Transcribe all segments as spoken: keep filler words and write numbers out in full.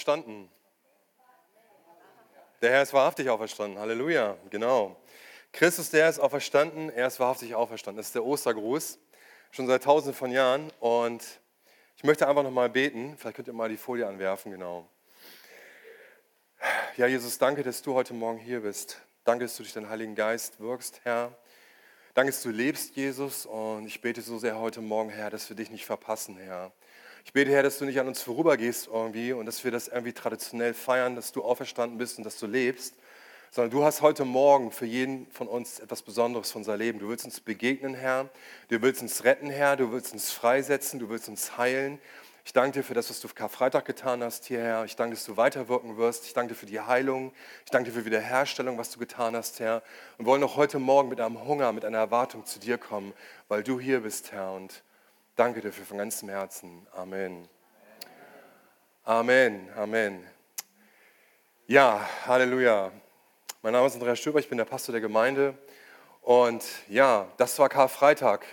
Auferstanden. Der Herr ist wahrhaftig auferstanden. Halleluja, genau. Christus, der ist auferstanden, er ist wahrhaftig auferstanden. Das ist der Ostergruß, schon seit tausenden von Jahren. Und ich möchte einfach nochmal beten. Vielleicht könnt ihr mal die Folie anwerfen, genau. Ja, Jesus, danke, dass du heute Morgen hier bist. Danke, dass du durch deinen Heiligen Geist wirkst, Herr. Danke, dass du lebst, Jesus. Und ich bete so sehr heute Morgen, Herr, dass wir dich nicht verpassen, Herr. Ich bete, Herr, dass du nicht an uns vorübergehst irgendwie und dass wir das irgendwie traditionell feiern, dass du auferstanden bist und dass du lebst, sondern du hast heute Morgen für jeden von uns etwas Besonderes von unser Leben. Du willst uns begegnen, Herr. Du willst uns retten, Herr. Du willst uns freisetzen. Du willst uns heilen. Ich danke dir für das, was du Karfreitag getan hast hier, Herr. Ich danke, dass du weiterwirken wirst. Ich danke dir für die Heilung. Ich danke dir für Wiederherstellung, was du getan hast, Herr. Und wollen auch heute Morgen mit einem Hunger, mit einer Erwartung zu dir kommen, weil du hier bist, Herr. Und danke dir von ganzem Herzen. Amen. Amen. Amen. Ja, Halleluja. Mein Name ist Andreas Stöber, ich bin der Pastor der Gemeinde. Und ja, das war Karfreitag.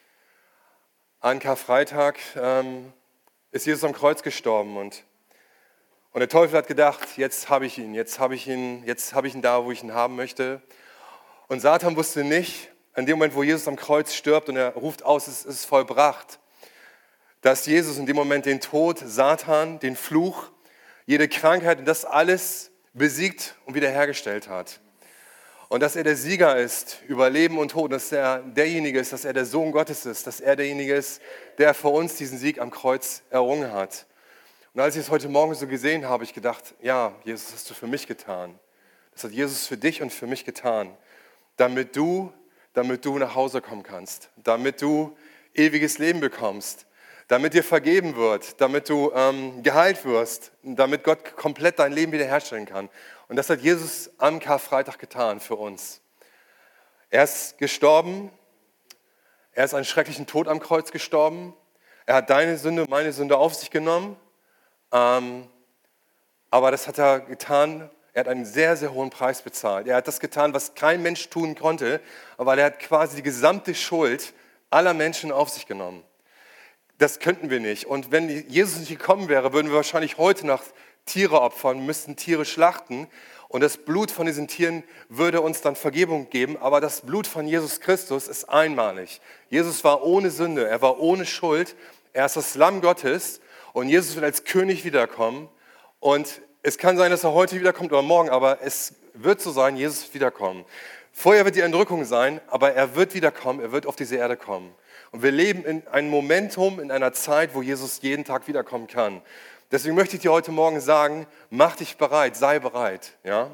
An Karfreitag ähm, ist Jesus am Kreuz gestorben und, und der Teufel hat gedacht, jetzt habe ich ihn, jetzt habe ich ihn, jetzt habe ich ihn da, wo ich ihn haben möchte. Und Satan wusste nicht, in dem Moment, wo Jesus am Kreuz stirbt und er ruft aus, es ist vollbracht, dass Jesus in dem Moment den Tod, Satan, den Fluch, jede Krankheit und das alles besiegt und wiederhergestellt hat. Und dass er der Sieger ist über Leben und Tod, dass er derjenige ist, dass er der Sohn Gottes ist, dass er derjenige ist, der für uns diesen Sieg am Kreuz errungen hat. Und als ich es heute Morgen so gesehen habe, habe ich gedacht, ja, Jesus, das hast du für mich getan. Das hat Jesus für dich und für mich getan, damit du, damit du nach Hause kommen kannst, damit du ewiges Leben bekommst, damit dir vergeben wird, damit du ähm, geheilt wirst, damit Gott komplett dein Leben wiederherstellen kann. Und das hat Jesus am Karfreitag getan für uns. Er ist gestorben, er ist einen schrecklichen Tod am Kreuz gestorben, er hat deine Sünde und meine Sünde auf sich genommen, ähm, aber das hat er getan, er hat einen sehr, sehr hohen Preis bezahlt. Er hat das getan, was kein Mensch tun konnte, weil er hat quasi die gesamte Schuld aller Menschen auf sich genommen. Das könnten wir nicht. Und wenn Jesus nicht gekommen wäre, würden wir wahrscheinlich heute noch Tiere opfern, müssten Tiere schlachten. Und das Blut von diesen Tieren würde uns dann Vergebung geben. Aber das Blut von Jesus Christus ist einmalig. Jesus war ohne Sünde, er war ohne Schuld. Er ist das Lamm Gottes und Jesus wird als König wiederkommen. Und es kann sein, dass er heute wiederkommt oder morgen, aber es wird so sein, Jesus wird wiederkommen. Vorher wird die Entrückung sein, aber er wird wiederkommen, er wird auf diese Erde kommen. Und wir leben in einem Momentum, in einer Zeit, wo Jesus jeden Tag wiederkommen kann. Deswegen möchte ich dir heute Morgen sagen, mach dich bereit, sei bereit. Ja?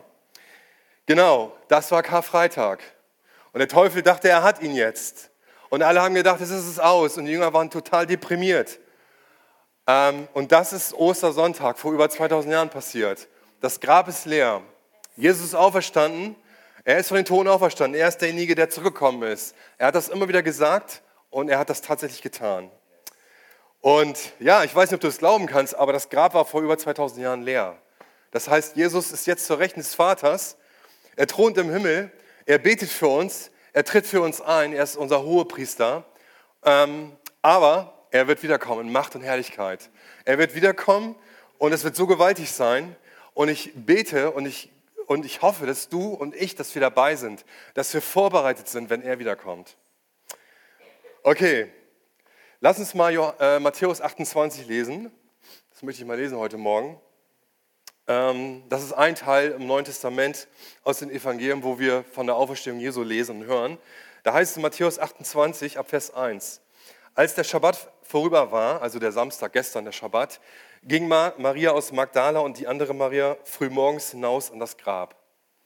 Genau, das war Karfreitag. Und der Teufel dachte, er hat ihn jetzt. Und alle haben gedacht, es ist es aus. Und die Jünger waren total deprimiert. Ähm, und das ist Ostersonntag, vor über zweitausend Jahren passiert. Das Grab ist leer. Jesus ist auferstanden. Er ist von den Toten auferstanden. Er ist derjenige, der zurückgekommen ist. Er hat das immer wieder gesagt. Und er hat das tatsächlich getan. Und ja, ich weiß nicht, ob du es glauben kannst, aber das Grab war vor über zweitausend Jahren leer. Das heißt, Jesus ist jetzt zur Rechten des Vaters. Er thront im Himmel. Er betet für uns. Er tritt für uns ein. Er ist unser Hohepriester. Ähm, aber er wird wiederkommen in Macht und Herrlichkeit. Er wird wiederkommen und es wird so gewaltig sein. Und ich bete und ich, und ich hoffe, dass du und ich, dass wir dabei sind, dass wir vorbereitet sind, wenn er wiederkommt. Okay, lass uns mal äh, Matthäus achtundzwanzig lesen. Das möchte ich mal lesen heute Morgen. Ähm, das ist ein Teil im Neuen Testament aus den Evangelien, wo wir von der Auferstehung Jesu lesen und hören. Da heißt es in Matthäus achtundzwanzig ab Vers eins. Als der Schabbat vorüber war, also der Samstag, gestern der Schabbat, ging Maria aus Magdala und die andere Maria frühmorgens hinaus an das Grab.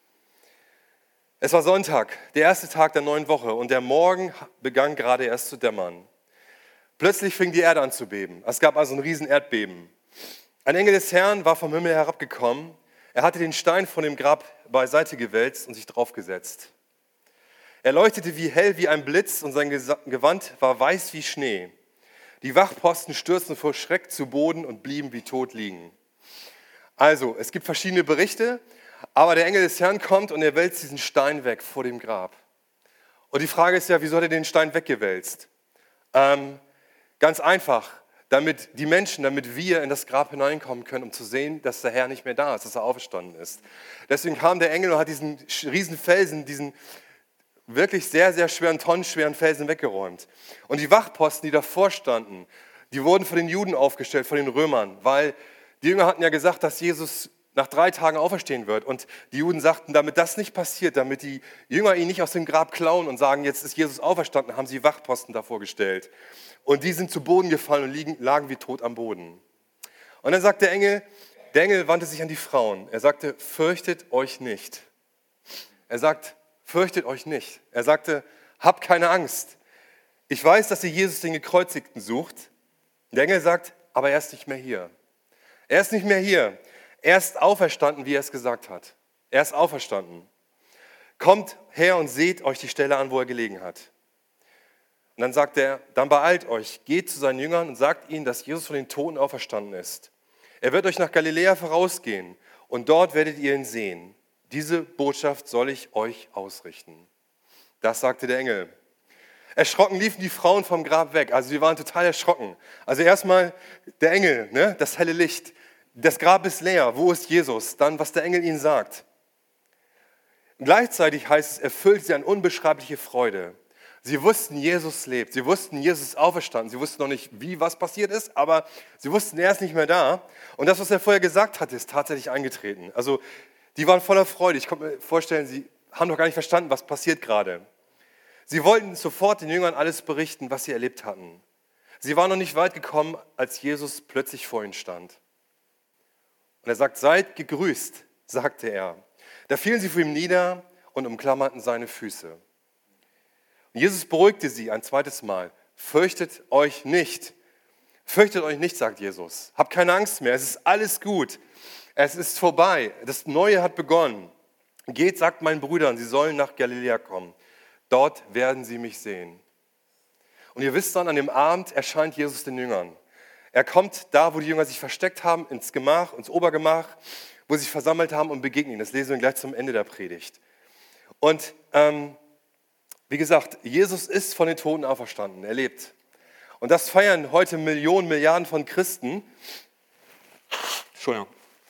Es war Sonntag, der erste Tag der neuen Woche und der Morgen begann gerade erst zu dämmern. Plötzlich fing die Erde an zu beben. Es gab also ein riesen Erdbeben. Ein Engel des Herrn war vom Himmel herabgekommen. Er hatte den Stein von dem Grab beiseite gewälzt und sich draufgesetzt. Er leuchtete wie hell wie ein Blitz und sein Gewand war weiß wie Schnee. Die Wachposten stürzten vor Schreck zu Boden und blieben wie tot liegen. Also, es gibt verschiedene Berichte. Aber der Engel des Herrn kommt und er wälzt diesen Stein weg vor dem Grab. Und die Frage ist ja, wieso hat er den Stein weggewälzt? Ähm, ganz einfach, damit die Menschen, damit wir in das Grab hineinkommen können, um zu sehen, dass der Herr nicht mehr da ist, dass er auferstanden ist. Deswegen kam der Engel und hat diesen riesen Felsen, diesen wirklich sehr, sehr schweren, tonnenschweren Felsen weggeräumt. Und die Wachposten, die davor standen, die wurden von den Juden aufgestellt, von den Römern, weil die Jünger hatten ja gesagt, dass Jesus nach drei Tagen auferstehen wird. Und die Juden sagten, damit das nicht passiert, damit die Jünger ihn nicht aus dem Grab klauen und sagen, jetzt ist Jesus auferstanden, haben sie Wachposten davor gestellt. Und die sind zu Boden gefallen und liegen, lagen wie tot am Boden. Und dann sagt der Engel, der Engel wandte sich an die Frauen. Er sagte, fürchtet euch nicht. Er sagt, fürchtet euch nicht. Er sagte, habt keine Angst. Ich weiß, dass ihr Jesus, den Gekreuzigten, sucht. Der Engel sagt, aber er ist nicht mehr hier. Er ist nicht mehr hier. Er ist auferstanden, wie er es gesagt hat. Er ist auferstanden. Kommt her und seht euch die Stelle an, wo er gelegen hat. Und dann sagt er, dann beeilt euch, geht zu seinen Jüngern und sagt ihnen, dass Jesus von den Toten auferstanden ist. Er wird euch nach Galiläa vorausgehen und dort werdet ihr ihn sehen. Diese Botschaft soll ich euch ausrichten. Das sagte der Engel. Erschrocken liefen die Frauen vom Grab weg, also sie waren total erschrocken. Also erstmal der Engel, ne, das helle Licht. Das Grab ist leer, wo ist Jesus? Dann, was der Engel ihnen sagt. Gleichzeitig heißt es, erfüllt sie eine unbeschreibliche Freude. Sie wussten, Jesus lebt. Sie wussten, Jesus ist auferstanden. Sie wussten noch nicht, wie was passiert ist, aber sie wussten, er ist nicht mehr da. Und das, was er vorher gesagt hat, ist tatsächlich eingetreten. Also die waren voller Freude. Ich kann mir vorstellen, sie haben noch gar nicht verstanden, was passiert gerade. Sie wollten sofort den Jüngern alles berichten, was sie erlebt hatten. Sie waren noch nicht weit gekommen, als Jesus plötzlich vor ihnen stand. Und er sagt, seid gegrüßt, sagte er. Da fielen sie vor ihm nieder und umklammerten seine Füße. Und Jesus beruhigte sie ein zweites Mal. Fürchtet euch nicht. Fürchtet euch nicht, sagt Jesus. Habt keine Angst mehr, es ist alles gut. Es ist vorbei, das Neue hat begonnen. Geht, sagt meinen Brüdern, sie sollen nach Galiläa kommen. Dort werden sie mich sehen. Und ihr wisst dann, an dem Abend erscheint Jesus den Jüngern. Er kommt da, wo die Jünger sich versteckt haben, ins Gemach, ins Obergemach, wo sie sich versammelt haben und begegnen ihn. Das lesen wir gleich zum Ende der Predigt. Und ähm, wie gesagt, Jesus ist von den Toten auferstanden, er lebt. Und das feiern heute Millionen, Milliarden von Christen. Entschuldigung.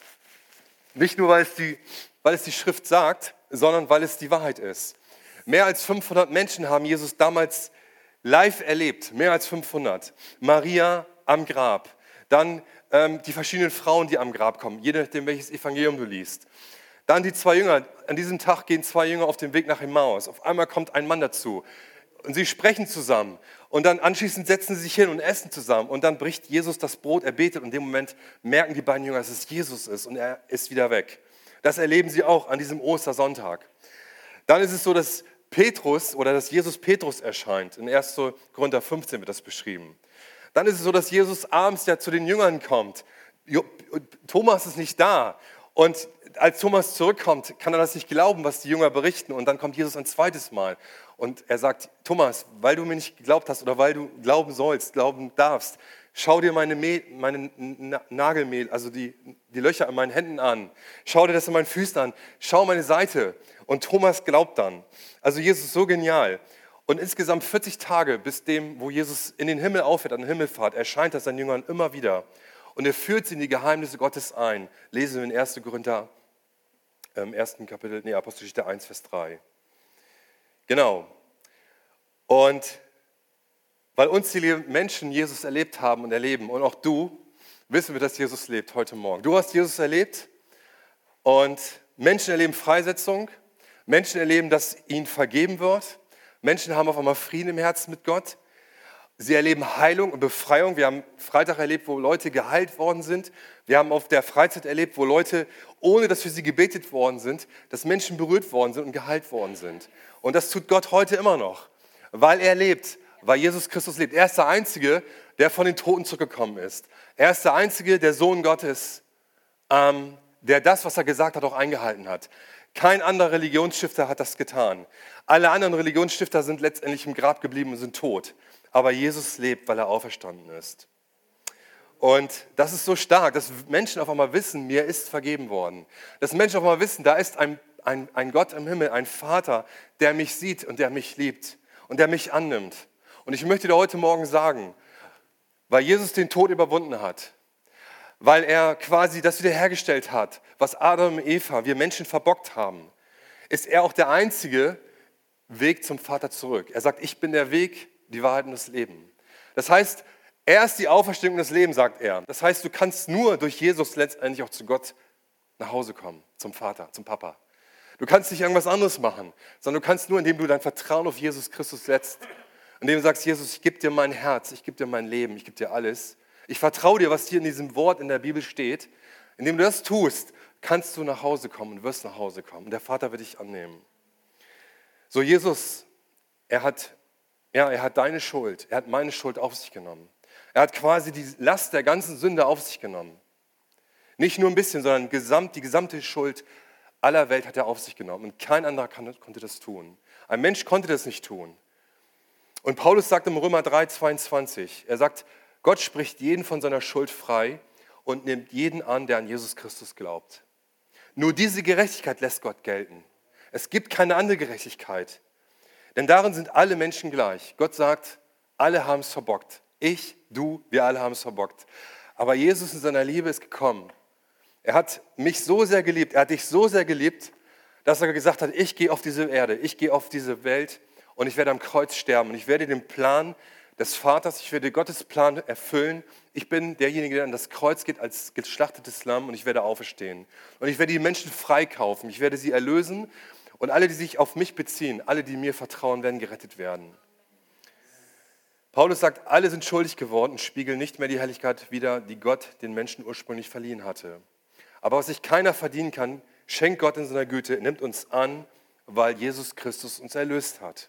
Nicht nur, weil es, die, weil es die Schrift sagt, sondern weil es die Wahrheit ist. Mehr als fünfhundert Menschen haben Jesus damals live erlebt, mehr als fünfhundert. Maria am Grab, dann ähm, die verschiedenen Frauen, die am Grab kommen, je nachdem, welches Evangelium du liest. Dann die zwei Jünger, an diesem Tag gehen zwei Jünger auf den Weg nach Emmaus. Auf einmal kommt ein Mann dazu und sie sprechen zusammen. Und dann anschließend setzen sie sich hin und essen zusammen. Und dann bricht Jesus das Brot, er betet und in dem Moment merken die beiden Jünger, dass es Jesus ist und er ist wieder weg. Das erleben sie auch an diesem Ostersonntag. Dann ist es so, dass Petrus oder dass Jesus Petrus erscheint. In erster Korinther fünfzehn wird das beschrieben. Dann ist es so, dass Jesus abends ja zu den Jüngern kommt. Thomas ist nicht da. Und als Thomas zurückkommt, kann er das nicht glauben, was die Jünger berichten. Und dann kommt Jesus ein zweites Mal. Und er sagt, Thomas, weil du mir nicht geglaubt hast oder weil du glauben sollst, glauben darfst, schau dir meine, Mehl, meine Nagelmehl, also die, die Löcher an meinen Händen an. Schau dir das an meinen Füßen an. Schau meine Seite. Und Thomas glaubt dann. Also Jesus ist so genial. Und insgesamt vierzig Tage bis dem, wo Jesus in den Himmel auffährt, an der Himmelfahrt, erscheint er seinen Jüngern immer wieder. Und er führt sie in die Geheimnisse Gottes ein. Lesen wir in erster Korinther, im ersten Kapitel, nee, Apostelgeschichte eins, Vers drei. Genau. Und weil unzählige Menschen Jesus erlebt haben und erleben, und auch du, wissen wir, dass Jesus lebt heute Morgen. Du hast Jesus erlebt und Menschen erleben Freisetzung, Menschen erleben, dass ihnen vergeben wird. Menschen haben auf einmal Frieden im Herzen mit Gott. Sie erleben Heilung und Befreiung. Wir haben Freitag erlebt, wo Leute geheilt worden sind. Wir haben auf der Freizeit erlebt, wo Leute, ohne dass für sie gebetet worden sind, dass Menschen berührt worden sind und geheilt worden sind. Und das tut Gott heute immer noch, weil er lebt, weil Jesus Christus lebt. Er ist der Einzige, der von den Toten zurückgekommen ist. Er ist der Einzige, der Sohn Gottes, ähm, der das, was er gesagt hat, auch eingehalten hat. Kein anderer Religionsstifter hat das getan. Alle anderen Religionsstifter sind letztendlich im Grab geblieben und sind tot. Aber Jesus lebt, weil er auferstanden ist. Und das ist so stark, dass Menschen auf einmal wissen, mir ist vergeben worden. Dass Menschen auf einmal wissen, da ist ein, ein, ein Gott im Himmel, ein Vater, der mich sieht und der mich liebt und der mich annimmt. Und ich möchte dir heute Morgen sagen, weil Jesus den Tod überwunden hat, weil er quasi das wiederhergestellt hat, was Adam und Eva, wir Menschen verbockt haben, ist er auch der einzige Weg zum Vater zurück. Er sagt, ich bin der Weg, die Wahrheit und das Leben. Das heißt, er ist die Auferstehung und das Leben, sagt er. Das heißt, du kannst nur durch Jesus letztendlich auch zu Gott nach Hause kommen, zum Vater, zum Papa. Du kannst nicht irgendwas anderes machen, sondern du kannst nur, indem du dein Vertrauen auf Jesus Christus setzt. Indem du sagst, Jesus, ich gebe dir mein Herz, ich gebe dir mein Leben, ich gebe dir alles. Ich vertraue dir, was hier in diesem Wort in der Bibel steht. Indem du das tust, kannst du nach Hause kommen und wirst nach Hause kommen. Und der Vater wird dich annehmen. So, Jesus, er hat, ja, er hat deine Schuld, er hat meine Schuld auf sich genommen. Er hat quasi die Last der ganzen Sünde auf sich genommen. Nicht nur ein bisschen, sondern gesamt, die gesamte Schuld aller Welt hat er auf sich genommen. Und kein anderer kann, konnte das tun. Ein Mensch konnte das nicht tun. Und Paulus sagt im Römer drei, zweiundzwanzig, er sagt, Gott spricht jeden von seiner Schuld frei und nimmt jeden an, der an Jesus Christus glaubt. Nur diese Gerechtigkeit lässt Gott gelten. Es gibt keine andere Gerechtigkeit. Denn darin sind alle Menschen gleich. Gott sagt, alle haben es verbockt. Ich, du, wir alle haben es verbockt. Aber Jesus in seiner Liebe ist gekommen. Er hat mich so sehr geliebt, er hat dich so sehr geliebt, dass er gesagt hat, ich gehe auf diese Erde, ich gehe auf diese Welt und ich werde am Kreuz sterben. Und ich werde den Plan des Vaters, ich werde Gottes Plan erfüllen. Ich bin derjenige, der an das Kreuz geht als geschlachtetes Lamm und ich werde auferstehen. Und ich werde die Menschen freikaufen, ich werde sie erlösen und alle, die sich auf mich beziehen, alle, die mir vertrauen, werden gerettet werden. Paulus sagt, alle sind schuldig geworden und spiegeln nicht mehr die Herrlichkeit wider, die Gott den Menschen ursprünglich verliehen hatte. Aber was sich keiner verdienen kann, schenkt Gott in seiner Güte, nimmt uns an, weil Jesus Christus uns erlöst hat.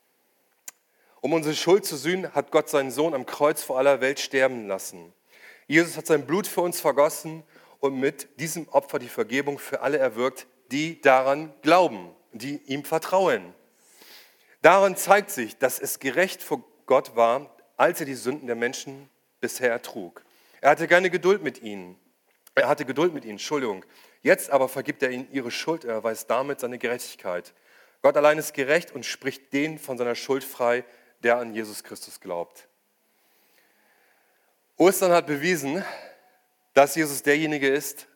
Um unsere Schuld zu sühnen, hat Gott seinen Sohn am Kreuz vor aller Welt sterben lassen. Jesus hat sein Blut für uns vergossen und mit diesem Opfer die Vergebung für alle erwirkt, die daran glauben, die ihm vertrauen. Daran zeigt sich, dass es gerecht vor Gott war, als er die Sünden der Menschen bisher ertrug. Er hatte keine Geduld mit ihnen. Er hatte Geduld mit ihnen, Entschuldigung. Jetzt aber vergibt er ihnen ihre Schuld, er erweist damit seine Gerechtigkeit. Gott allein ist gerecht und spricht den von seiner Schuld frei, der an Jesus Christus glaubt. Ostern hat bewiesen, dass Jesus derjenige ist,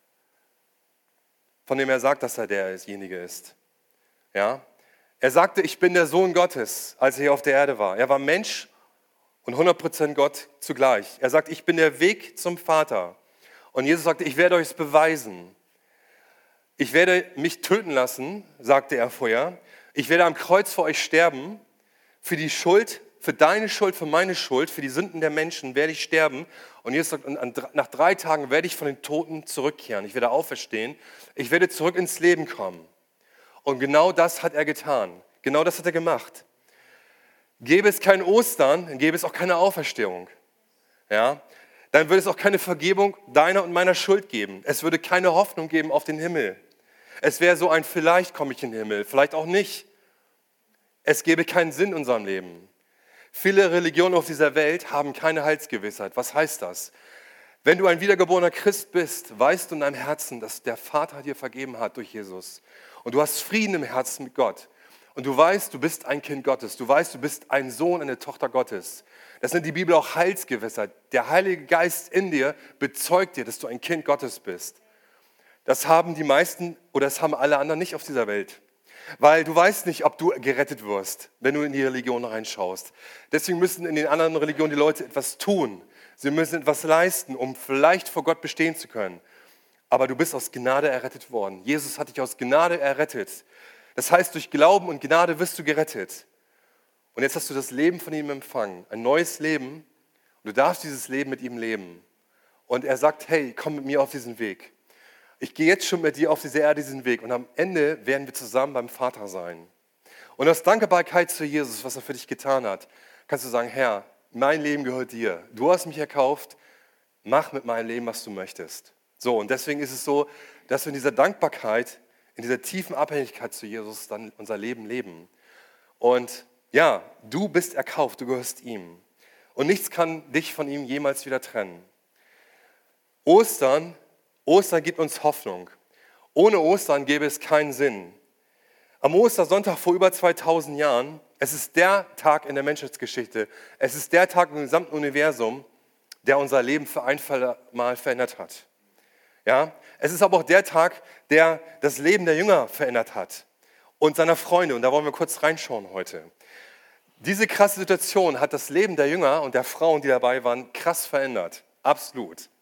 von dem er sagt, dass er derjenige ist. Ja? Er sagte, ich bin der Sohn Gottes, als er hier auf der Erde war. Er war Mensch und hundert Prozent Gott zugleich. Er sagt, ich bin der Weg zum Vater. Und Jesus sagte, ich werde euch es beweisen. Ich werde mich töten lassen, sagte er vorher. Ich werde am Kreuz für euch sterben. Für die Schuld, für deine Schuld, für meine Schuld, für die Sünden der Menschen werde ich sterben. Und Jesus sagt, und nach drei Tagen werde ich von den Toten zurückkehren. Ich werde auferstehen. Ich werde zurück ins Leben kommen. Und genau das hat er getan. Genau das hat er gemacht. Gäbe es kein Ostern, dann gäbe es auch keine Auferstehung. Ja? Dann würde es auch keine Vergebung deiner und meiner Schuld geben. Es würde keine Hoffnung geben auf den Himmel. Es wäre so ein, vielleicht komme ich in den Himmel, vielleicht auch nicht. Es gäbe keinen Sinn in unserem Leben. Viele Religionen auf dieser Welt haben keine Heilsgewissheit. Was heißt das? Wenn du ein wiedergeborener Christ bist, weißt du in deinem Herzen, dass der Vater dir vergeben hat durch Jesus. Und du hast Frieden im Herzen mit Gott. Und du weißt, du bist ein Kind Gottes. Du weißt, du bist ein Sohn, eine Tochter Gottes. Das nennt die Bibel auch Heilsgewissheit. Der Heilige Geist in dir bezeugt dir, dass du ein Kind Gottes bist. Das haben die meisten oder das haben alle anderen nicht auf dieser Welt. Weil du weißt nicht, ob du gerettet wirst, wenn du in die Religion reinschaust. Deswegen müssen in den anderen Religionen die Leute etwas tun. Sie müssen etwas leisten, um vielleicht vor Gott bestehen zu können. Aber du bist aus Gnade errettet worden. Jesus hat dich aus Gnade errettet. Das heißt, durch Glauben und Gnade wirst du gerettet. Und jetzt hast du das Leben von ihm empfangen, ein neues Leben. Und du darfst dieses Leben mit ihm leben. Und er sagt, hey, komm mit mir auf diesen Weg. Ich gehe jetzt schon mit dir auf diese Erde diesen Weg. Und am Ende werden wir zusammen beim Vater sein. Und aus Dankbarkeit zu Jesus, was er für dich getan hat, kannst du sagen, Herr, mein Leben gehört dir. Du hast mich erkauft, mach mit meinem Leben, was du möchtest. So, und deswegen ist es so, dass wir in dieser Dankbarkeit, in dieser tiefen Abhängigkeit zu Jesus dann unser Leben leben. Und ja, du bist erkauft, du gehörst ihm. Und nichts kann dich von ihm jemals wieder trennen. Ostern, Ostern gibt uns Hoffnung. Ohne Ostern gäbe es keinen Sinn. Am Ostersonntag vor über zweitausend Jahren, es ist der Tag in der Menschheitsgeschichte, es ist der Tag im gesamten Universum, der unser Leben für ein Mal verändert hat. Ja? Es ist aber auch der Tag, der das Leben der Jünger verändert hat und seiner Freunde. Und da wollen wir kurz reinschauen heute. Diese krasse Situation hat das Leben der Jünger und der Frauen, die dabei waren, krass verändert. Absolut.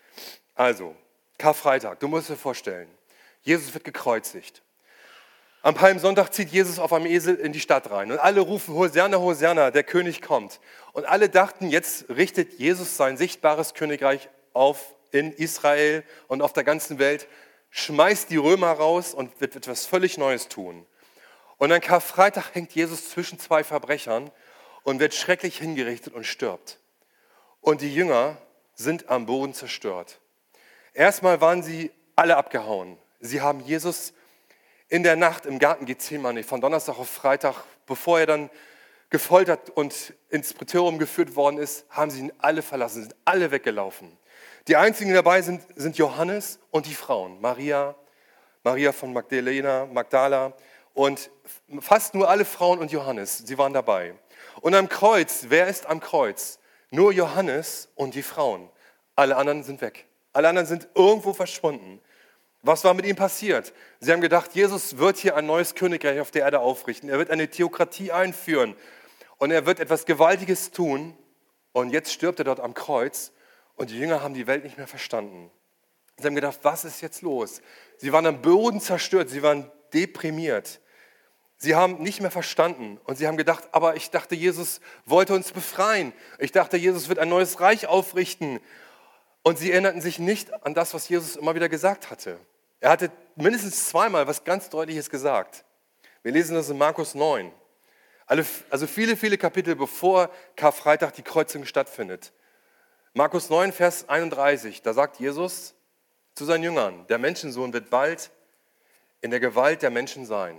Also, Karfreitag, du musst dir vorstellen, Jesus wird gekreuzigt. Am Palmsonntag zieht Jesus auf einem Esel in die Stadt rein und alle rufen Hosianna, Hosianna, der König kommt. Und alle dachten, jetzt richtet Jesus sein sichtbares Königreich auf in Israel und auf der ganzen Welt, schmeißt die Römer raus und wird etwas völlig Neues tun. Und an Karfreitag hängt Jesus zwischen zwei Verbrechern und wird schrecklich hingerichtet und stirbt. Und die Jünger sind am Boden zerstört. Erstmal waren sie alle abgehauen. Sie haben Jesus in der Nacht im Garten Gethsemane von Donnerstag auf Freitag, bevor er dann gefoltert und ins Prätorium geführt worden ist, haben sie ihn alle verlassen, sind alle weggelaufen. Die einzigen, die dabei sind, sind Johannes und die Frauen, Maria, Maria von Magdalena, Magdala und fast nur alle Frauen und Johannes, sie waren dabei. Und am Kreuz, wer ist am Kreuz? Nur Johannes und die Frauen. Alle anderen sind weg. Alle anderen sind irgendwo verschwunden. Was war mit ihm passiert? Sie haben gedacht, Jesus wird hier ein neues Königreich auf der Erde aufrichten. Er wird eine Theokratie einführen und er wird etwas Gewaltiges tun. Und jetzt stirbt er dort am Kreuz und die Jünger haben die Welt nicht mehr verstanden. Sie haben gedacht, was ist jetzt los? Sie waren am Boden zerstört, sie waren deprimiert. Sie haben nicht mehr verstanden und sie haben gedacht, aber ich dachte, Jesus wollte uns befreien. Ich dachte, Jesus wird ein neues Reich aufrichten. Und sie erinnerten sich nicht an das, was Jesus immer wieder gesagt hatte. Er hatte mindestens zweimal was ganz Deutliches gesagt. Wir lesen das in Markus neun. Also viele, viele Kapitel bevor Karfreitag die Kreuzigung stattfindet. Markus neun, Vers einunddreißig, da sagt Jesus zu seinen Jüngern, der Menschensohn wird bald in der Gewalt der Menschen sein.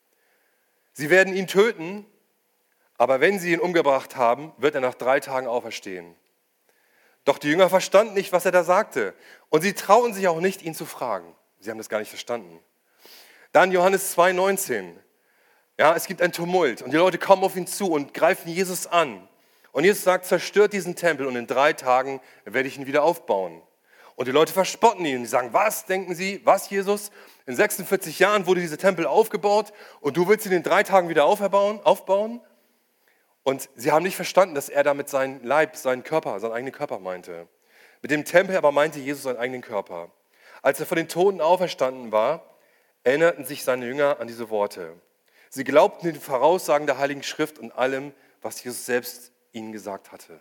Sie werden ihn töten, aber wenn sie ihn umgebracht haben, wird er nach drei Tagen auferstehen. Doch die Jünger verstanden nicht, was er da sagte. Und sie trauten sich auch nicht, ihn zu fragen. Sie haben das gar nicht verstanden. Dann Johannes zwei, neunzehn. Ja, es gibt ein Tumult und die Leute kommen auf ihn zu und greifen Jesus an. Und Jesus sagt, zerstört diesen Tempel und in drei Tagen werde ich ihn wieder aufbauen. Und die Leute verspotten ihn. Die sagen, was, denken sie, was, Jesus? In sechsundvierzig Jahren wurde dieser Tempel aufgebaut und du willst ihn in drei Tagen wieder aufbauen? aufbauen? Und sie haben nicht verstanden, dass er damit seinen Leib, seinen Körper, seinen eigenen Körper meinte. Mit dem Tempel aber meinte Jesus seinen eigenen Körper. Als er von den Toten auferstanden war, erinnerten sich seine Jünger an diese Worte. Sie glaubten den Voraussagen der Heiligen Schrift und allem, was Jesus selbst ihnen gesagt hatte.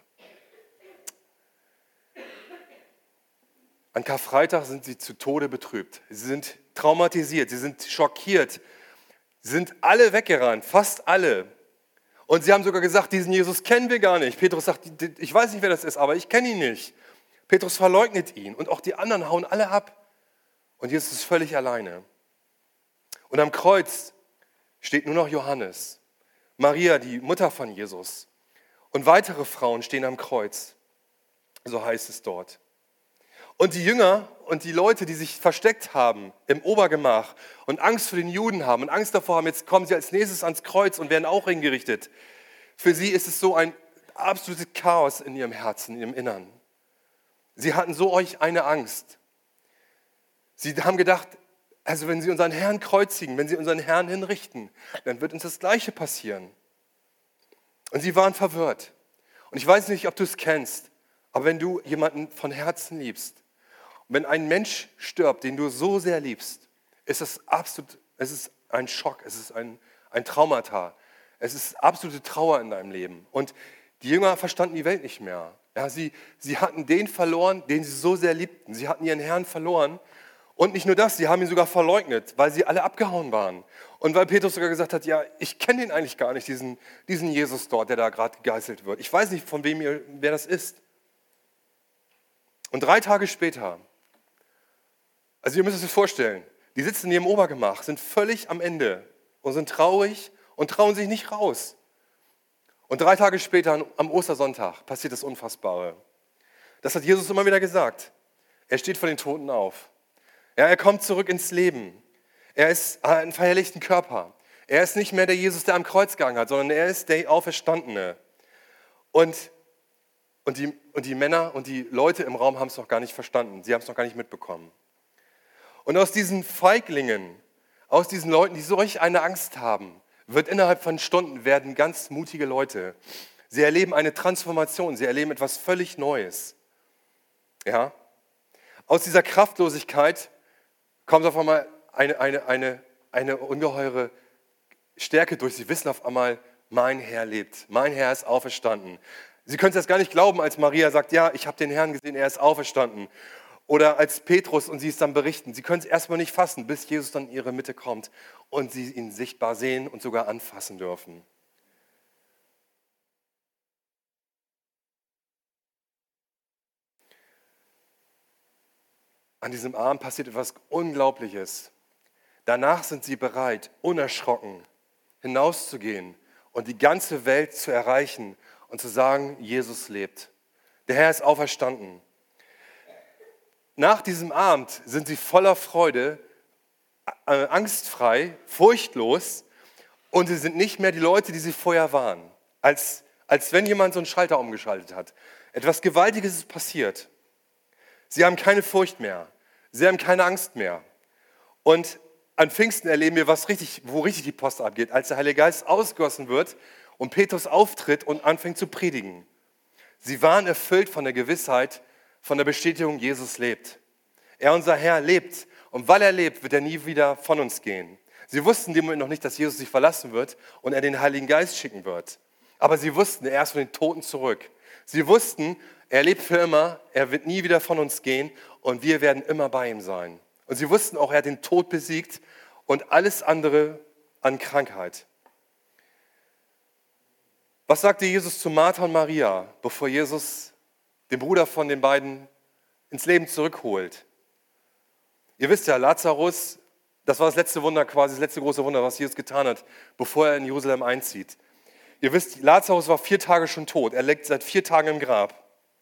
An Karfreitag sind sie zu Tode betrübt. Sie sind traumatisiert, sie sind schockiert. Sie sind alle weggerannt, fast alle. Und sie haben sogar gesagt, diesen Jesus kennen wir gar nicht. Petrus sagt, ich weiß nicht, wer das ist, aber ich kenne ihn nicht. Petrus verleugnet ihn und auch die anderen hauen alle ab. Und Jesus ist völlig alleine. Und am Kreuz steht nur noch Johannes, Maria, die Mutter von Jesus. Und weitere Frauen stehen am Kreuz. So heißt es dort. Und die Jünger und die Leute, die sich versteckt haben im Obergemach und Angst vor den Juden haben und Angst davor haben, jetzt kommen sie als nächstes ans Kreuz und werden auch hingerichtet. Für sie ist es so ein absolutes Chaos in ihrem Herzen, in ihrem Innern. Sie hatten so euch eine Angst. Sie haben gedacht, also wenn sie unseren Herrn kreuzigen, wenn sie unseren Herrn hinrichten, dann wird uns das Gleiche passieren. Und sie waren verwirrt. Und ich weiß nicht, ob du es kennst, aber wenn du jemanden von Herzen liebst, und wenn ein Mensch stirbt, den du so sehr liebst, ist es absolut, es ist ein Schock, es ist ein, ein Traumata, es ist absolute Trauer in deinem Leben. Und die Jünger verstanden die Welt nicht mehr. Ja, sie, sie hatten den verloren, den sie so sehr liebten. Sie hatten ihren Herrn verloren. Und nicht nur das, sie haben ihn sogar verleugnet, weil sie alle abgehauen waren. Und weil Petrus sogar gesagt hat, ja, ich kenne den eigentlich gar nicht, diesen, diesen Jesus dort, der da gerade gegeißelt wird. Ich weiß nicht, von wem ihr, wer das ist. Und drei Tage später, also ihr müsst es euch vorstellen, die sitzen in ihrem Obergemach, sind völlig am Ende und sind traurig und trauen sich nicht raus. Und drei Tage später, am Ostersonntag, passiert das Unfassbare. Das hat Jesus immer wieder gesagt. Er steht von den Toten auf. Ja, er kommt zurück ins Leben. Er ist, hat einen verherrlichten Körper. Er ist nicht mehr der Jesus, der am Kreuz gegangen hat, sondern er ist der Auferstandene. Und, und, die, und die Männer und die Leute im Raum haben es noch gar nicht verstanden. Sie haben es noch gar nicht mitbekommen. Und aus diesen Feiglingen, aus diesen Leuten, die solch eine Angst haben, wird innerhalb von Stunden werden ganz mutige Leute. Sie erleben eine Transformation, sie erleben etwas völlig Neues. Ja? Aus dieser Kraftlosigkeit kommt auf einmal eine, eine, eine, eine ungeheure Stärke durch. Sie wissen auf einmal, mein Herr lebt, mein Herr ist auferstanden. Sie können es jetzt gar nicht glauben, als Maria sagt, ja, ich habe den Herrn gesehen, er ist auferstanden. Oder als Petrus und sie es dann berichten. Sie können es erstmal nicht fassen, bis Jesus dann in ihre Mitte kommt und sie ihn sichtbar sehen und sogar anfassen dürfen. An diesem Abend passiert etwas Unglaubliches. Danach sind sie bereit, unerschrocken hinauszugehen und die ganze Welt zu erreichen und zu sagen, Jesus lebt. Der Herr ist auferstanden. Nach diesem Abend sind sie voller Freude, äh, angstfrei, furchtlos und sie sind nicht mehr die Leute, die sie vorher waren. Als, als wenn jemand so einen Schalter umgeschaltet hat. Etwas Gewaltiges ist passiert. Sie haben keine Furcht mehr. Sie haben keine Angst mehr. Und an Pfingsten erleben wir, was richtig, wo richtig die Post abgeht, als der Heilige Geist ausgegossen wird und Petrus auftritt und anfängt zu predigen. Sie waren erfüllt von der Gewissheit, von der Bestätigung, Jesus lebt. Er, unser Herr, lebt. Und weil er lebt, wird er nie wieder von uns gehen. Sie wussten in dem Moment noch nicht, dass Jesus sich verlassen wird und er den Heiligen Geist schicken wird. Aber sie wussten, er ist von den Toten zurück. Sie wussten, er lebt für immer, er wird nie wieder von uns gehen und wir werden immer bei ihm sein. Und sie wussten auch, er hat den Tod besiegt und alles andere an Krankheit. Was sagte Jesus zu Martha und Maria, bevor Jesus den Bruder von den beiden ins Leben zurückholt? Ihr wisst ja, Lazarus, das war das letzte Wunder, quasi das letzte große Wunder, was Jesus getan hat, bevor er in Jerusalem einzieht. Ihr wisst, Lazarus war vier Tage schon tot, er liegt seit vier Tagen im Grab.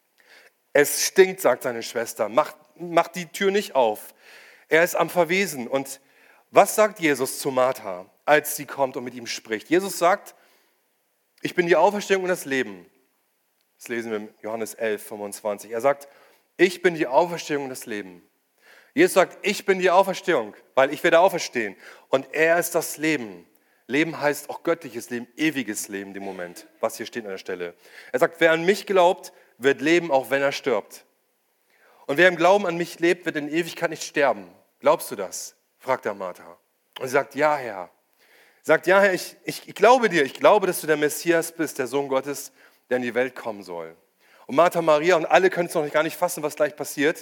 Es stinkt, sagt seine Schwester, macht, macht die Tür nicht auf. Er ist am Verwesen. Und was sagt Jesus zu Martha, als sie kommt und mit ihm spricht? Jesus sagt, ich bin die Auferstehung und das Leben. Das lesen wir in Johannes elf, fünfundzwanzig. Er sagt, ich bin die Auferstehung und das Leben. Jesus sagt, ich bin die Auferstehung, weil ich werde auferstehen. Und er ist das Leben. Leben heißt auch göttliches Leben, ewiges Leben, im Moment, was hier steht an der Stelle. Er sagt, wer an mich glaubt, wird leben, auch wenn er stirbt. Und wer im Glauben an mich lebt, wird in Ewigkeit nicht sterben. Glaubst du das? Fragt er Martha. Und sie sagt, ja, Herr. Sagt, ja, Herr, ich, ich, ich glaube dir, ich glaube, dass du der Messias bist, der Sohn Gottes, der in die Welt kommen soll. Und Martha, Maria und alle können es noch gar nicht fassen, was gleich passiert.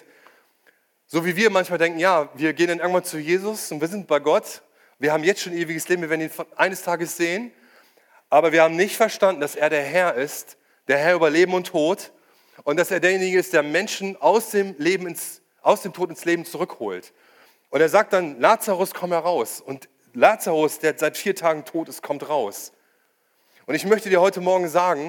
So wie wir manchmal denken, ja, wir gehen dann irgendwann zu Jesus und wir sind bei Gott. Wir haben jetzt schon ewiges Leben, wir werden ihn eines Tages sehen. Aber wir haben nicht verstanden, dass er der Herr ist, der Herr über Leben und Tod. Und dass er derjenige ist, der Menschen aus dem, Leben ins, aus dem Tod ins Leben zurückholt. Und er sagt dann, Lazarus, komm heraus. Und Lazarus, der seit vier Tagen tot ist, kommt raus. Und ich möchte dir heute Morgen sagen,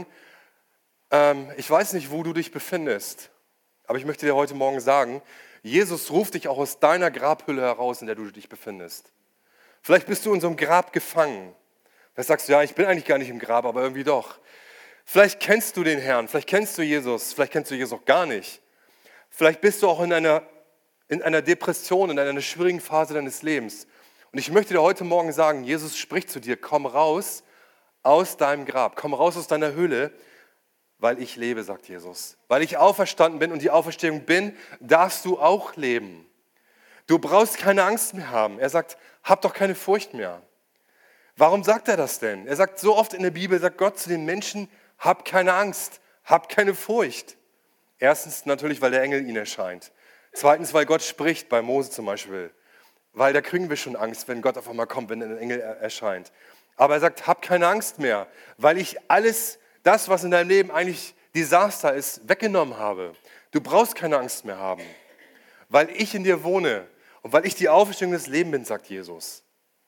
ähm, ich weiß nicht, wo du dich befindest, aber ich möchte dir heute Morgen sagen, Jesus ruft dich auch aus deiner Grabhülle heraus, in der du dich befindest. Vielleicht bist du in so einem Grab gefangen. Vielleicht sagst du, ja, ich bin eigentlich gar nicht im Grab, aber irgendwie doch. Vielleicht kennst du den Herrn, vielleicht kennst du Jesus, vielleicht kennst du Jesus auch gar nicht. Vielleicht bist du auch in einer, in einer Depression, in einer schwierigen Phase deines Lebens. Und ich möchte dir heute Morgen sagen, Jesus spricht zu dir, komm raus aus deinem Grab, komm raus aus deiner Höhle, weil ich lebe, sagt Jesus. Weil ich auferstanden bin und die Auferstehung bin, darfst du auch leben. Du brauchst keine Angst mehr haben. Er sagt, hab doch keine Furcht mehr. Warum sagt er das denn? Er sagt so oft in der Bibel, sagt Gott zu den Menschen, hab keine Angst, hab keine Furcht. Erstens natürlich, weil der Engel ihnen erscheint. Zweitens, weil Gott spricht, bei Mose zum Beispiel. Weil da kriegen wir schon Angst, wenn Gott auf einmal kommt, wenn ein Engel erscheint. Aber er sagt, hab keine Angst mehr, weil ich alles, das, was in deinem Leben eigentlich Desaster ist, weggenommen habe. Du brauchst keine Angst mehr haben, weil ich in dir wohne und weil ich die Auferstehung des Lebens bin, sagt Jesus.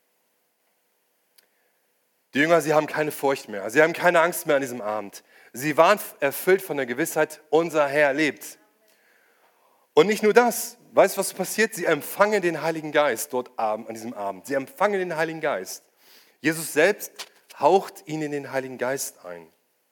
Die Jünger, sie haben keine Furcht mehr, sie haben keine Angst mehr an diesem Abend. Sie waren erfüllt von der Gewissheit, unser Herr lebt. Und nicht nur das, weißt du, was passiert? Sie empfangen den Heiligen Geist dort an diesem Abend. Sie empfangen den Heiligen Geist. Jesus selbst haucht ihnen den Heiligen Geist ein.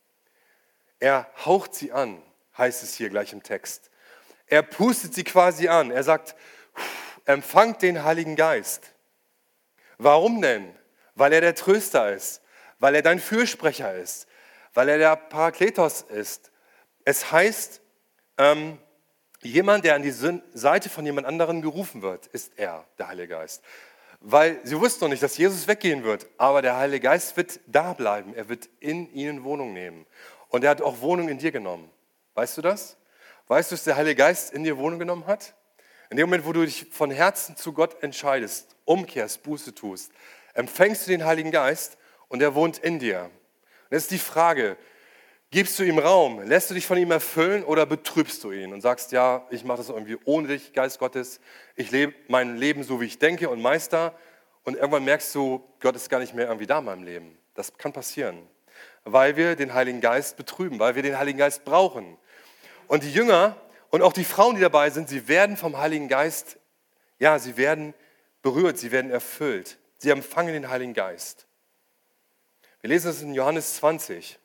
Er haucht sie an, heißt es hier gleich im Text. Er pustet sie quasi an. Er sagt, empfangt den Heiligen Geist. Warum denn? Weil er der Tröster ist, weil er dein Fürsprecher ist, weil er der Parakletos ist. Es heißt, ähm, jemand, der an die Seite von jemand anderem gerufen wird, ist er, der Heilige Geist. Weil sie wussten noch nicht, dass Jesus weggehen wird, aber der Heilige Geist wird da bleiben. Er wird in ihnen Wohnung nehmen. Und er hat auch Wohnung in dir genommen. Weißt du das? Weißt du, dass der Heilige Geist in dir Wohnung genommen hat? In dem Moment, wo du dich von Herzen zu Gott entscheidest, umkehrst, Buße tust, empfängst du den Heiligen Geist und er wohnt in dir. Und jetzt ist die Frage, gibst du ihm Raum, lässt du dich von ihm erfüllen oder betrübst du ihn und sagst, ja, ich mache das irgendwie ohne dich, Geist Gottes, ich lebe mein Leben so, wie ich denke und meister und irgendwann merkst du, Gott ist gar nicht mehr irgendwie da in meinem Leben. Das kann passieren, weil wir den Heiligen Geist betrüben, weil wir den Heiligen Geist brauchen. Und die Jünger und auch die Frauen, die dabei sind, sie werden vom Heiligen Geist, ja, sie werden berührt, sie werden erfüllt. Sie empfangen den Heiligen Geist. Wir lesen es in Johannes zwanzig.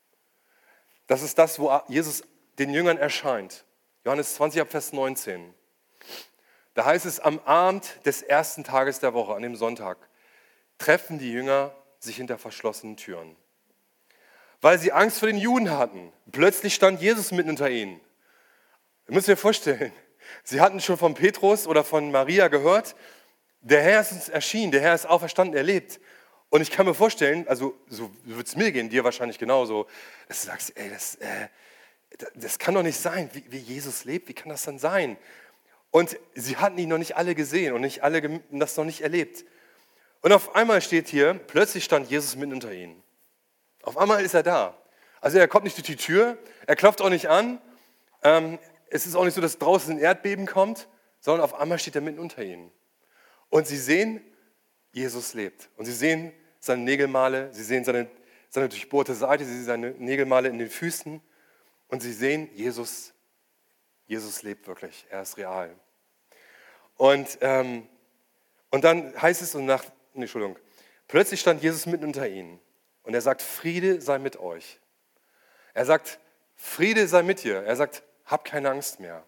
Das ist das, wo Jesus den Jüngern erscheint. Johannes zwanzig, ab Vers neunzehn. Da heißt es, am Abend des ersten Tages der Woche, an dem Sonntag, treffen die Jünger sich hinter verschlossenen Türen. Weil sie Angst vor den Juden hatten. Plötzlich stand Jesus mitten unter ihnen. Ihr müsst euch vorstellen, sie hatten schon von Petrus oder von Maria gehört, der Herr ist uns erschienen, der Herr ist auferstanden, er lebt. Und ich kann mir vorstellen, also so wird es mir gehen, dir wahrscheinlich genauso, dass du sagst, ey, das, äh, das kann doch nicht sein, wie, wie Jesus lebt, wie kann das dann sein? Und sie hatten ihn noch nicht alle gesehen und nicht alle das noch nicht erlebt. Und auf einmal steht hier, plötzlich stand Jesus mitten unter ihnen. Auf einmal ist er da. Also er kommt nicht durch die Tür, er klopft auch nicht an, ähm, es ist auch nicht so, dass draußen ein Erdbeben kommt, sondern auf einmal steht er mitten unter ihnen. Und sie sehen, Jesus lebt. Und sie sehen seine Nägelmale, sie sehen seine, seine durchbohrte Seite, sie sehen seine Nägelmale in den Füßen. Und sie sehen, Jesus, Jesus lebt wirklich, er ist real. Und, ähm, und dann heißt es, und nach, nee, Entschuldigung, plötzlich stand Jesus mitten unter ihnen. Und er sagt, Friede sei mit euch. Er sagt, Friede sei mit dir. Er sagt, hab keine Angst mehr.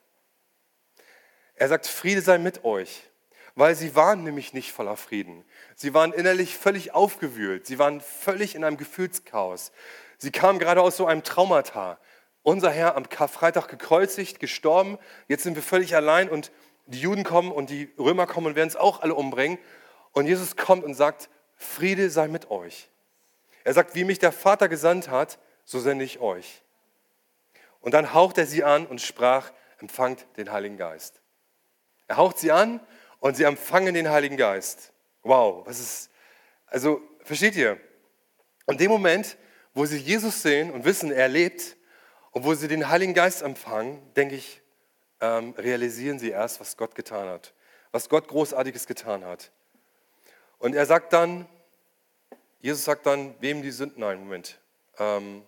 Er sagt, Friede sei mit euch. Weil sie waren nämlich nicht voller Frieden. Sie waren innerlich völlig aufgewühlt. Sie waren völlig in einem Gefühlschaos. Sie kamen gerade aus so einem Traumata. Unser Herr am Karfreitag gekreuzigt, gestorben. Jetzt sind wir völlig allein und die Juden kommen und die Römer kommen und werden es auch alle umbringen. Und Jesus kommt und sagt, Friede sei mit euch. Er sagt, wie mich der Vater gesandt hat, so sende ich euch. Und dann haucht er sie an und sprach, empfangt den Heiligen Geist. Er haucht sie an und sie empfangen den Heiligen Geist. Wow, was ist, also versteht ihr? Und in dem Moment, wo sie Jesus sehen und wissen, er lebt und wo sie den Heiligen Geist empfangen, denke ich, ähm, realisieren sie erst, was Gott getan hat, was Gott Großartiges getan hat. Und er sagt dann, Jesus sagt dann, wem die Sünden, nein, Moment, ähm,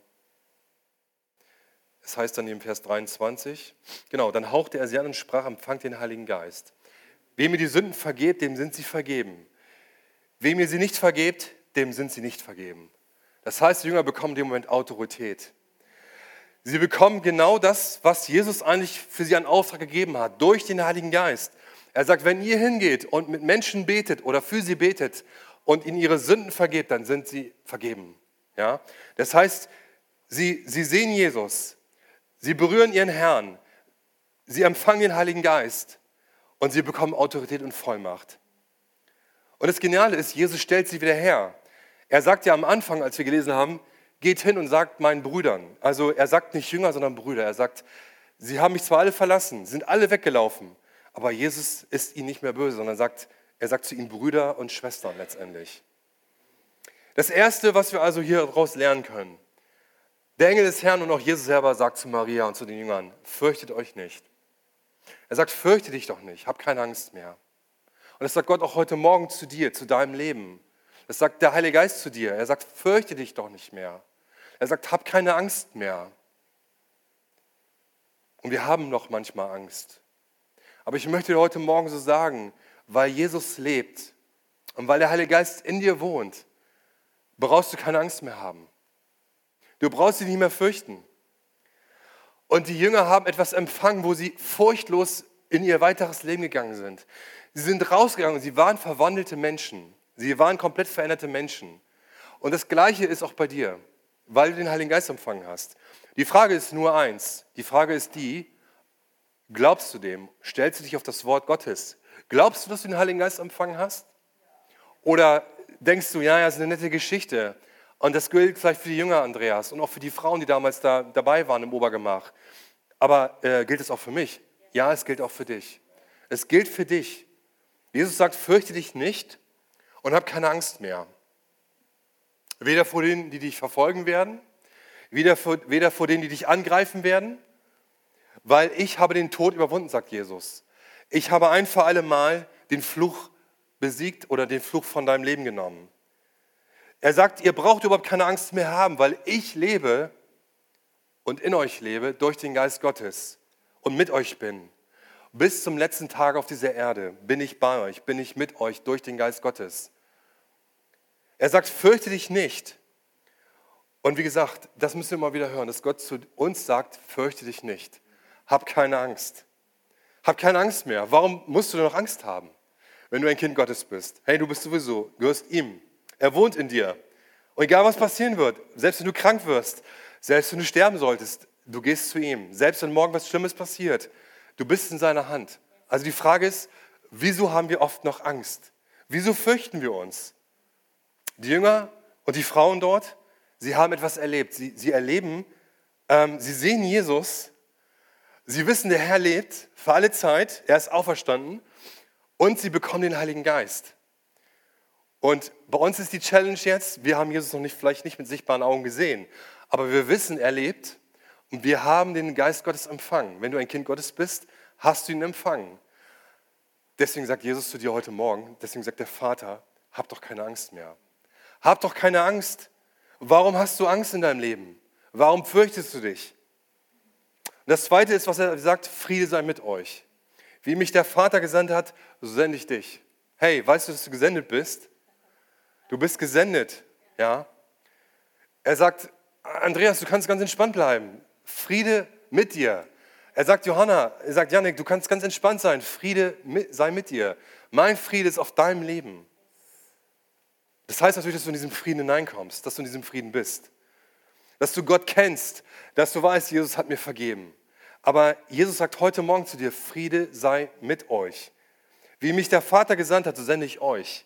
es heißt dann im Vers dreiundzwanzig, genau, dann hauchte er sie an und sprach, empfangt den Heiligen Geist. Wem ihr die Sünden vergebt, dem sind sie vergeben. Wem ihr sie nicht vergebt, dem sind sie nicht vergeben. Das heißt, die Jünger bekommen in dem Moment Autorität. Sie bekommen genau das, was Jesus eigentlich für sie an Auftrag gegeben hat, durch den Heiligen Geist. Er sagt, wenn ihr hingeht und mit Menschen betet oder für sie betet und ihnen ihre Sünden vergebt, dann sind sie vergeben. Ja? Das heißt, sie, sie sehen Jesus, sie berühren ihren Herrn, sie empfangen den Heiligen Geist und sie bekommen Autorität und Vollmacht. Und das Geniale ist, Jesus stellt sie wieder her. Er sagt ja am Anfang, als wir gelesen haben, geht hin und sagt meinen Brüdern. Also er sagt nicht Jünger, sondern Brüder. Er sagt, sie haben mich zwar alle verlassen, sind alle weggelaufen, aber Jesus ist ihnen nicht mehr böse, sondern sagt, er sagt zu ihnen Brüder und Schwestern letztendlich. Das Erste, was wir also hier daraus lernen können, der Engel des Herrn und auch Jesus selber sagt zu Maria und zu den Jüngern, fürchtet euch nicht. Er sagt, fürchte dich doch nicht, hab keine Angst mehr. Und das sagt Gott auch heute Morgen zu dir, zu deinem Leben. Das sagt der Heilige Geist zu dir. Er sagt, fürchte dich doch nicht mehr. Er sagt, hab keine Angst mehr. Und wir haben noch manchmal Angst. Aber ich möchte dir heute Morgen so sagen, weil Jesus lebt und weil der Heilige Geist in dir wohnt, brauchst du keine Angst mehr haben. Du brauchst dich nicht mehr fürchten. Und die Jünger haben etwas empfangen, wo sie furchtlos in ihr weiteres Leben gegangen sind. Sie sind rausgegangen und sie waren verwandelte Menschen. Sie waren komplett veränderte Menschen. Und das Gleiche ist auch bei dir, weil du den Heiligen Geist empfangen hast. Die Frage ist nur eins. Die Frage ist die, glaubst du dem? Stellst du dich auf das Wort Gottes? Glaubst du, dass du den Heiligen Geist empfangen hast? Oder denkst du, ja, ja, das ist eine nette Geschichte. Und das gilt vielleicht für die Jünger, Andreas, und auch für die Frauen, die damals da dabei waren im Obergemach. Aber äh, gilt es auch für mich? Ja, es gilt auch für dich. Es gilt für dich. Jesus sagt, fürchte dich nicht und hab keine Angst mehr. Weder vor denen, die dich verfolgen werden, weder vor, weder vor denen, die dich angreifen werden, weil ich habe den Tod überwunden, sagt Jesus. Ich habe ein für alle Mal den Fluch besiegt oder den Fluch von deinem Leben genommen. Er sagt, ihr braucht überhaupt keine Angst mehr haben, weil ich lebe und in euch lebe durch den Geist Gottes und mit euch bin. Bis zum letzten Tag auf dieser Erde bin ich bei euch, bin ich mit euch durch den Geist Gottes. Er sagt, fürchte dich nicht. Und wie gesagt, das müssen wir mal wieder hören, dass Gott zu uns sagt, fürchte dich nicht. Hab keine Angst. Hab keine Angst mehr. Warum musst du noch Angst haben, wenn du ein Kind Gottes bist? Hey, du bist sowieso, gehörst ihm. Er wohnt in dir. Und egal, was passieren wird, selbst wenn du krank wirst, selbst wenn du sterben solltest, du gehst zu ihm. Selbst wenn morgen was Schlimmes passiert, du bist in seiner Hand. Also die Frage ist, wieso haben wir oft noch Angst? Wieso fürchten wir uns? Die Jünger und die Frauen dort, sie haben etwas erlebt. Sie, sie erleben, ähm, sie sehen Jesus, sie wissen, der Herr lebt für alle Zeit, er ist auferstanden und sie bekommen den Heiligen Geist. Und bei uns ist die Challenge jetzt, wir haben Jesus noch nicht, vielleicht nicht mit sichtbaren Augen gesehen, aber wir wissen, er lebt und wir haben den Geist Gottes empfangen. Wenn du ein Kind Gottes bist, hast du ihn empfangen. Deswegen sagt Jesus zu dir heute Morgen, deswegen sagt der Vater, hab doch keine Angst mehr. Hab doch keine Angst. Warum hast du Angst in deinem Leben? Warum fürchtest du dich? Und das Zweite ist, was er sagt, Friede sei mit euch. Wie mich der Vater gesandt hat, so sende ich dich. Hey, weißt du, dass du gesendet bist? Du bist gesendet, ja. Er sagt, Andreas, du kannst ganz entspannt bleiben. Friede mit dir. Er sagt, Johanna, er sagt, Janik, du kannst ganz entspannt sein. Friede sei mit dir. Mein Friede ist auf deinem Leben. Das heißt natürlich, dass du in diesen Frieden hineinkommst, dass du in diesem Frieden bist. Dass du Gott kennst, dass du weißt, Jesus hat mir vergeben. Aber Jesus sagt heute Morgen zu dir, Friede sei mit euch. Wie mich der Vater gesandt hat, so sende ich euch.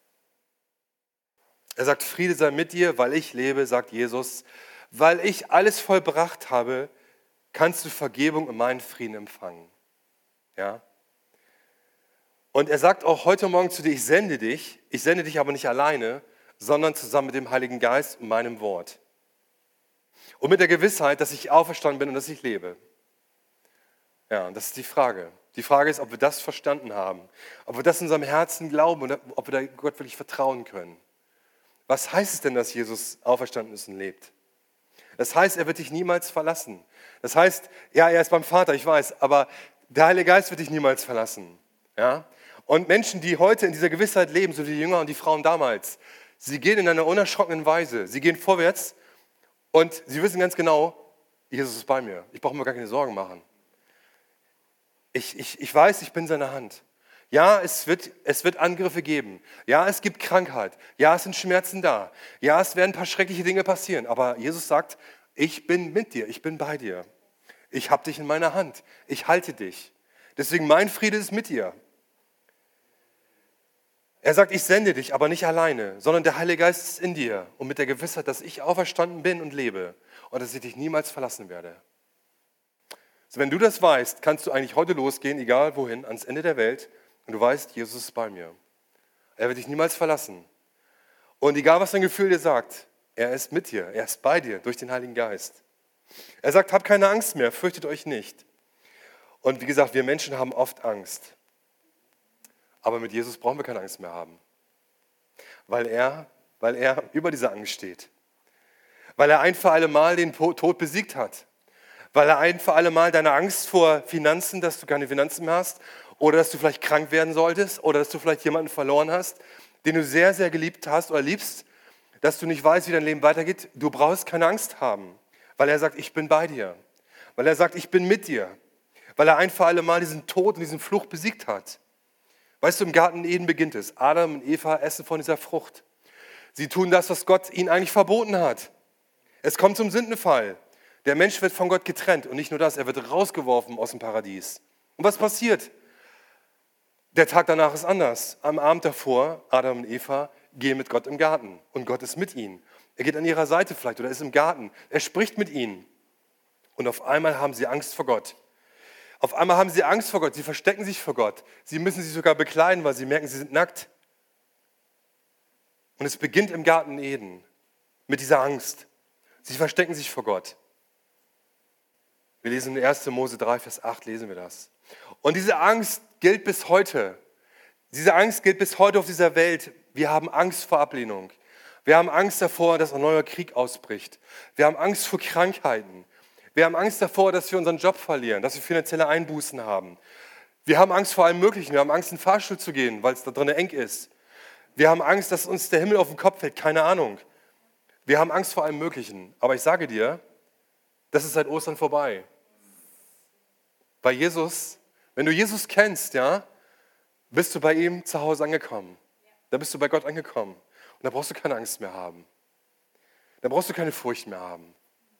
Er sagt, Friede sei mit dir, weil ich lebe, sagt Jesus. Weil ich alles vollbracht habe, kannst du Vergebung und meinen Frieden empfangen. Ja? Und er sagt auch heute Morgen zu dir, ich sende dich, ich sende dich aber nicht alleine, sondern zusammen mit dem Heiligen Geist und meinem Wort. Und mit der Gewissheit, dass ich auferstanden bin und dass ich lebe. Ja, und das ist die Frage. Die Frage ist, ob wir das verstanden haben, ob wir das in unserem Herzen glauben und ob wir da Gott wirklich vertrauen können. Was heißt es denn, dass Jesus auferstanden ist und lebt? Das heißt, er wird dich niemals verlassen. Das heißt, ja, er ist beim Vater, ich weiß, aber der Heilige Geist wird dich niemals verlassen. Ja? Und Menschen, die heute in dieser Gewissheit leben, so wie die Jünger und die Frauen damals, sie gehen in einer unerschrockenen Weise. Sie gehen vorwärts und sie wissen ganz genau, Jesus ist bei mir. Ich brauche mir gar keine Sorgen machen. Ich, ich, ich weiß, ich bin in seiner Hand. Ja, es wird, es wird Angriffe geben. Ja, es gibt Krankheit. Ja, es sind Schmerzen da. Ja, es werden ein paar schreckliche Dinge passieren. Aber Jesus sagt, ich bin mit dir, ich bin bei dir. Ich habe dich in meiner Hand. Ich halte dich. Deswegen mein Friede ist mit dir. Er sagt, ich sende dich, aber nicht alleine, sondern der Heilige Geist ist in dir. Und mit der Gewissheit, dass ich auferstanden bin und lebe und dass ich dich niemals verlassen werde. Also wenn du das weißt, kannst du eigentlich heute losgehen, egal wohin, ans Ende der Welt. Und du weißt, Jesus ist bei mir. Er wird dich niemals verlassen. Und egal, was dein Gefühl dir sagt, er ist mit dir, er ist bei dir durch den Heiligen Geist. Er sagt, habt keine Angst mehr, fürchtet euch nicht. Und wie gesagt, wir Menschen haben oft Angst. Aber mit Jesus brauchen wir keine Angst mehr haben. Weil er, weil er über dieser Angst steht. Weil er ein für alle Mal den Tod besiegt hat. Weil er ein für alle Mal deine Angst vor Finanzen, dass du keine Finanzen mehr hast, oder dass du vielleicht krank werden solltest, oder dass du vielleicht jemanden verloren hast, den du sehr, sehr geliebt hast oder liebst, dass du nicht weißt, wie dein Leben weitergeht, du brauchst keine Angst haben, weil er sagt, ich bin bei dir. Weil er sagt, ich bin mit dir. Weil er ein für alle Mal diesen Tod und diesen Fluch besiegt hat. Weißt du, im Garten Eden beginnt es. Adam und Eva essen von dieser Frucht. Sie tun das, was Gott ihnen eigentlich verboten hat. Es kommt zum Sündenfall. Der Mensch wird von Gott getrennt und nicht nur das, er wird rausgeworfen aus dem Paradies. Und was passiert? Der Tag danach ist anders. Am Abend davor, Adam und Eva gehen mit Gott im Garten und Gott ist mit ihnen. Er geht an ihrer Seite vielleicht oder ist im Garten. Er spricht mit ihnen. Und auf einmal haben sie Angst vor Gott. Auf einmal haben sie Angst vor Gott. Sie verstecken sich vor Gott. Sie müssen sich sogar bekleiden, weil sie merken, sie sind nackt. Und es beginnt im Garten Eden mit dieser Angst. Sie verstecken sich vor Gott. Wir lesen in erster Mose drei, Vers acht, lesen wir das. Und diese Angst gilt bis heute. Diese Angst gilt bis heute auf dieser Welt. Wir haben Angst vor Ablehnung. Wir haben Angst davor, dass ein neuer Krieg ausbricht. Wir haben Angst vor Krankheiten. Wir haben Angst davor, dass wir unseren Job verlieren, dass wir finanzielle Einbußen haben. Wir haben Angst vor allem Möglichen. Wir haben Angst, in den Fahrstuhl zu gehen, weil es da drin eng ist. Wir haben Angst, dass uns der Himmel auf den Kopf fällt. Keine Ahnung. Wir haben Angst vor allem Möglichen. Aber ich sage dir, das ist seit Ostern vorbei. Bei Jesus, wenn du Jesus kennst, ja, bist du bei ihm zu Hause angekommen. Da bist du bei Gott angekommen. Und da brauchst du keine Angst mehr haben. Da brauchst du keine Furcht mehr haben.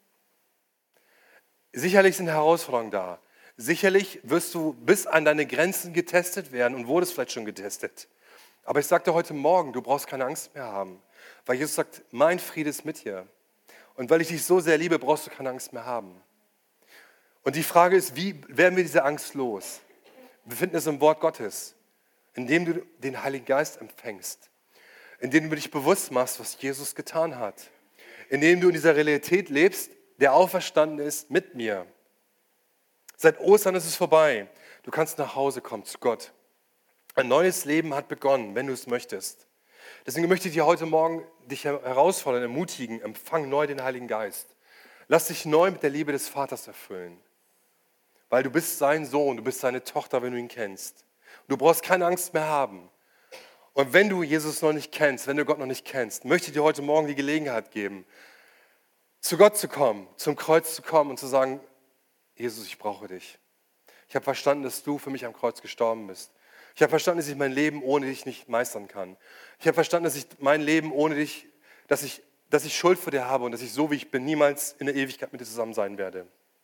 Sicherlich sind Herausforderungen da. Sicherlich wirst du bis an deine Grenzen getestet werden und wurdest vielleicht schon getestet. Aber ich sage dir heute Morgen, du brauchst keine Angst mehr haben. Weil Jesus sagt, mein Friede ist mit dir. Und weil ich dich so sehr liebe, brauchst du keine Angst mehr haben. Und die Frage ist, wie werden wir diese Angst los? Wir finden es im Wort Gottes, indem du den Heiligen Geist empfängst, indem du dich bewusst machst, was Jesus getan hat, indem du in dieser Realität lebst, der auferstanden ist mit mir. Seit Ostern ist es vorbei. Du kannst nach Hause kommen zu Gott. Ein neues Leben hat begonnen, wenn du es möchtest. Deswegen möchte ich dir heute Morgen dich herausfordern, ermutigen, empfang neu den Heiligen Geist. Lass dich neu mit der Liebe des Vaters erfüllen. Weil du bist sein Sohn, du bist seine Tochter, wenn du ihn kennst. Du brauchst keine Angst mehr haben. Und wenn du Jesus noch nicht kennst, wenn du Gott noch nicht kennst, möchte ich dir heute Morgen die Gelegenheit geben, zu Gott zu kommen, zum Kreuz zu kommen und zu sagen, Jesus, ich brauche dich. Ich habe verstanden, dass du für mich am Kreuz gestorben bist. Ich habe verstanden, dass ich mein Leben ohne dich nicht meistern kann. Ich habe verstanden, dass ich mein Leben ohne dich, dass ich, dass ich Schuld vor dir habe und dass ich so, wie ich bin, niemals in der Ewigkeit mit dir zusammen sein werde.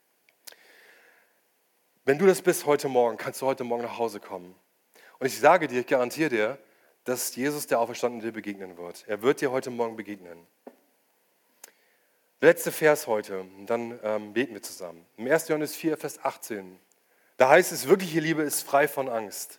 Wenn du das bist heute Morgen, kannst du heute Morgen nach Hause kommen. Und ich sage dir, ich garantiere dir, dass Jesus, der Auferstandene, dir begegnen wird. Er wird dir heute Morgen begegnen. Letzter Vers heute, und dann ähm, beten wir zusammen. Im ersten Johannes vier, Vers achtzehn. Da heißt es, wirkliche Liebe ist frei von Angst.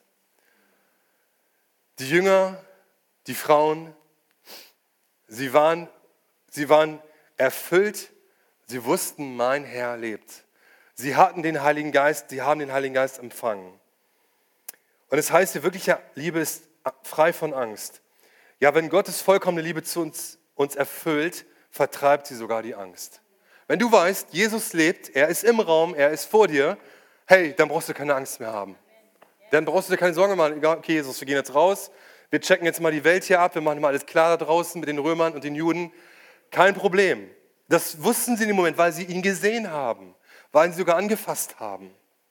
Die Jünger, die Frauen, sie waren, sie waren erfüllt, sie wussten, mein Herr lebt. Sie hatten den Heiligen Geist, sie haben den Heiligen Geist empfangen. Und es heißt hier, wirkliche Liebe ist frei von Angst. Ja, wenn Gottes vollkommene Liebe zu uns, uns erfüllt, vertreibt sie sogar die Angst. Wenn du weißt, Jesus lebt, er ist im Raum, er ist vor dir, hey, dann brauchst du keine Angst mehr haben. Dann brauchst du dir keine Sorge machen. Okay, Jesus, wir gehen jetzt raus, wir checken jetzt mal die Welt hier ab, wir machen mal alles klar da draußen mit den Römern und den Juden. Kein Problem. Das wussten sie in dem Moment, weil sie ihn gesehen haben, weil sie sogar angefasst haben.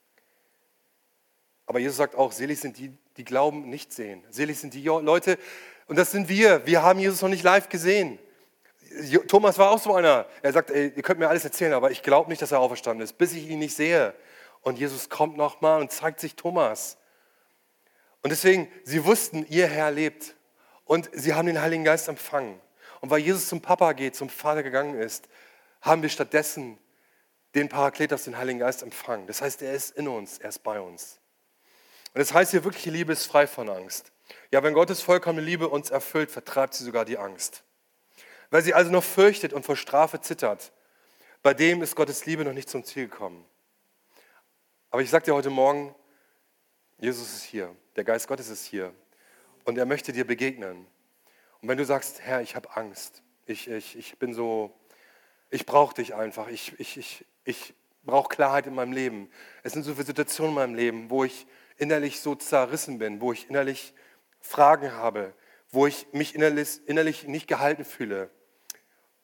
Aber Jesus sagt auch, selig sind die, die glauben, nicht sehen. Selig sind die Leute, und das sind wir. Wir haben Jesus noch nicht live gesehen. Thomas war auch so einer. Er sagt, ey, ihr könnt mir alles erzählen, aber ich glaube nicht, dass er auferstanden ist, bis ich ihn nicht sehe. Und Jesus kommt nochmal und zeigt sich Thomas. Und deswegen, sie wussten, ihr Herr lebt. Und sie haben den Heiligen Geist empfangen. Und weil Jesus zum Papa geht, zum Vater gegangen ist, haben wir stattdessen den Parakletos, den Heiligen Geist empfangen. Das heißt, er ist in uns, er ist bei uns. Und das heißt hier, wirkliche Liebe ist frei von Angst. Ja, wenn Gottes vollkommene Liebe uns erfüllt, vertreibt sie sogar die Angst. Wer sie also noch fürchtet und vor Strafe zittert, bei dem ist Gottes Liebe noch nicht zum Ziel gekommen. Aber ich sage dir heute Morgen, Jesus ist hier, der Geist Gottes ist hier und er möchte dir begegnen. Und wenn du sagst, Herr, ich habe Angst, ich, ich, ich bin so, ich brauche dich einfach, ich, ich, ich, ich brauche Klarheit in meinem Leben. Es sind so viele Situationen in meinem Leben, wo ich innerlich so zerrissen bin, wo ich innerlich Fragen habe, wo ich mich innerlich, innerlich nicht gehalten fühle.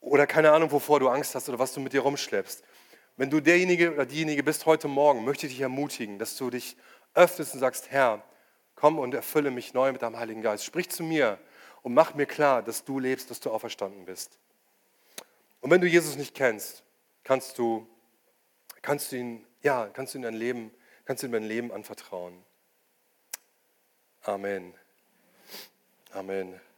oder keine Ahnung, wovor du Angst hast oder was du mit dir rumschleppst. Wenn du derjenige oder diejenige bist heute Morgen, möchte ich dich ermutigen, dass du dich öffnest und sagst, Herr, komm und erfülle mich neu mit deinem Heiligen Geist. Sprich zu mir und mach mir klar, dass du lebst, dass du auferstanden bist. Und wenn du Jesus nicht kennst, kannst du, kannst du ihn, ja, kannst du ihm dein Leben, kannst du ihm dein Leben anvertrauen. Amen. Amen.